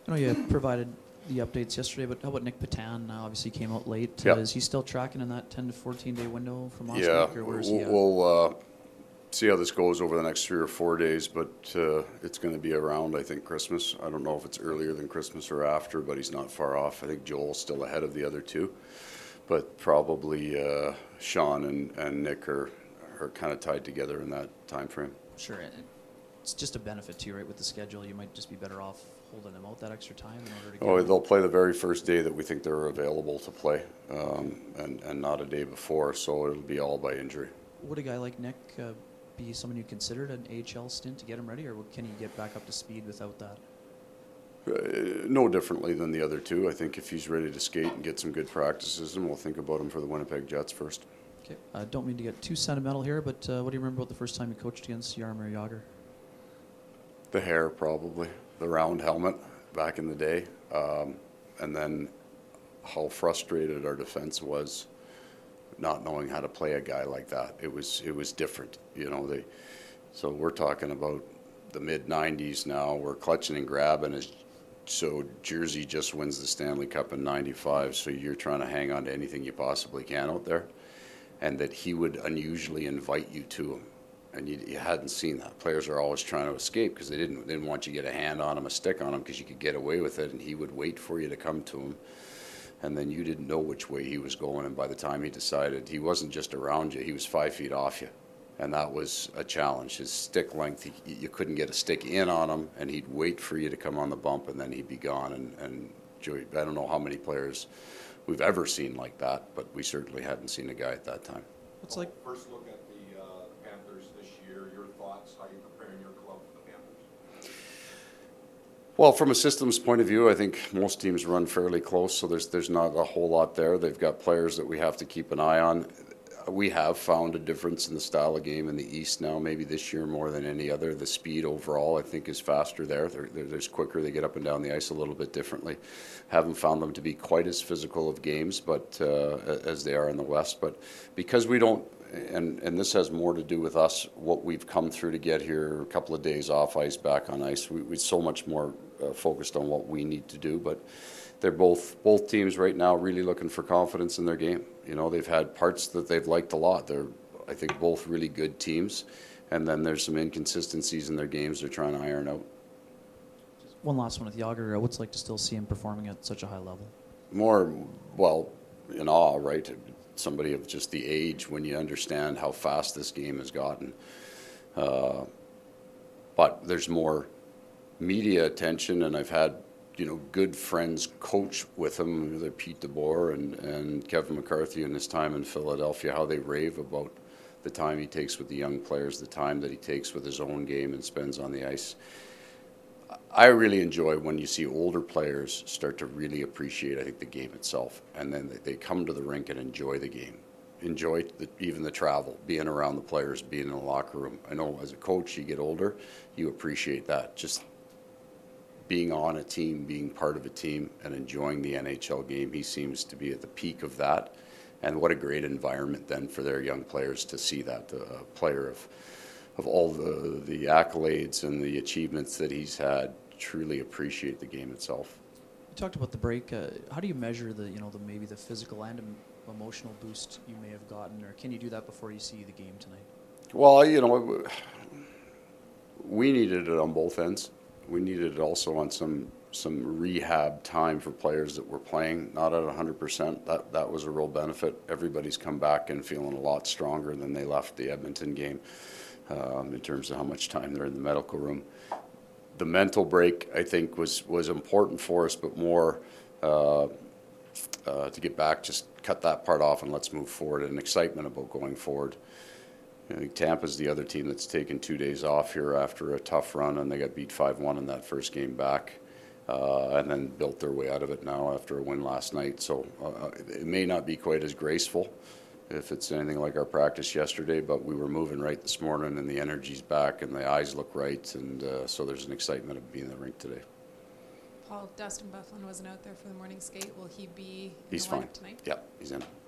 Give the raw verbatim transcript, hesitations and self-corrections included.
I know you provided the updates yesterday, but how about Nick Patan? Uh, obviously came out late. Yep. Uh, is he still tracking in that ten to fourteen day window from last Yeah, week, or where is we'll, he at? we'll uh, see how this goes over the next three or four days, but uh, it's going to be around, I think, Christmas. I don't know if it's earlier than Christmas or after, but he's not far off. I think Joel's still ahead of the other two, but probably uh, Sean and, and Nick are, are kind of tied together in that time frame. Sure. and It's just a benefit to you, right? With the schedule, you might just be better off holding them out that extra time in order to get Oh, them. they'll play the very first day that we think they're available to play, um, and, and not a day before, so it'll be all by injury. Would a guy like Nick uh, be someone you considered an A H L stint to get him ready, or can he get back up to speed without that? Uh, no differently than the other two. I think if he's ready to skate and get some good practices, and we'll think about him for the Winnipeg Jets first. Okay. I uh, don't mean to get too sentimental here, but uh, what do you remember about the first time you coached against Jaromir Jagr? The hair, probably. The round helmet back in the day. Um, and then how frustrated our defense was not knowing how to play a guy like that. It was it was different. You know, they, so we're talking about the mid nineties now. We're clutching and grabbing as so Jersey just wins the Stanley Cup in ninety-five, so you're trying to hang on to anything you possibly can out there. And that he would unusually invite you to him. And you, you hadn't seen that. Players are always trying to escape because they didn't, they didn't want you to get a hand on him, a stick on him, because you could get away with it, and he would wait for you to come to him. And then you didn't know which way he was going, and by the time he decided, he wasn't just around you, he was five feet off you. And that was a challenge. His stick length, he, you couldn't get a stick in on him, and he'd wait for you to come on the bump, and then he'd be gone. And, and Joey, I don't know how many players we've ever seen like that, but we certainly hadn't seen a guy at that time. What's like? First look at the uh, Panthers this year. Your thoughts? How you preparing your club for the Panthers? Well, from a systems point of view, I think most teams run fairly close, so there's there's not a whole lot there. They've got players that we have to keep an eye on. We have found a difference in the style of game in the East now, maybe this year more than any other. The speed overall, I think, is faster there. They're, they're, they're quicker. They get up and down the ice a little bit differently. Haven't found them to be quite as physical of games, but uh, as they are in the West. But because we don't, and, and this has more to do with us, what we've come through to get here, a couple of days off ice, back on ice, we, we're so much more uh, focused on what we need to do. But they're both both teams right now really looking for confidence in their game. You know, they've had parts that they've liked a lot. They're, I think, both really good teams, and then there's some inconsistencies in their games they're trying to iron out. One last one with Jagr. Uh, what's it like to still see him performing at such a high level? More, well, in awe, right? Somebody of just the age when you understand how fast this game has gotten. Uh, but there's more media attention, and I've had, you know, good friends coach with him, either Pete DeBoer and, and Kevin McCarthy in his time in Philadelphia, how they rave about the time he takes with the young players, the time that he takes with his own game and spends on the ice. I really enjoy when you see older players start to really appreciate, I think, the game itself, and then they come to the rink and enjoy the game, enjoy the, even the travel, being around the players, being in the locker room. I know as a coach, you get older, you appreciate that. Just being on a team, being part of a team, and enjoying the N H L game. He seems to be at the peak of that. And what a great environment then for their young players to see that, a player of of all the, the accolades and the achievements that he's had, truly appreciate the game itself. You talked about the break. Uh, how do you measure the, you know, the maybe the physical and em- emotional boost you may have gotten, or can you do that before you see the game tonight? Well, you know, we needed it on both ends. We needed it also on some some rehab time for players that were playing, not at one hundred percent. That that was a real benefit. Everybody's come back and feeling a lot stronger than they left the Edmonton game um, in terms of how much time they're in the medical room. The mental break, I think, was, was important for us, but more uh, uh, to get back, just cut that part off and let's move forward, and excitement about going forward. I think Tampa's the other team that's taken two days off here after a tough run, and they got beat five one in that first game back, uh, and then built their way out of it now after a win last night. So uh, it may not be quite as graceful if it's anything like our practice yesterday, but we were moving right this morning, and the energy's back, and the eyes look right, and uh, so there's an excitement of being in the rink today. Paul, Dustin Bufflin wasn't out there for the morning skate. Will he be in He's the lineup fine tonight? Yeah, he's in.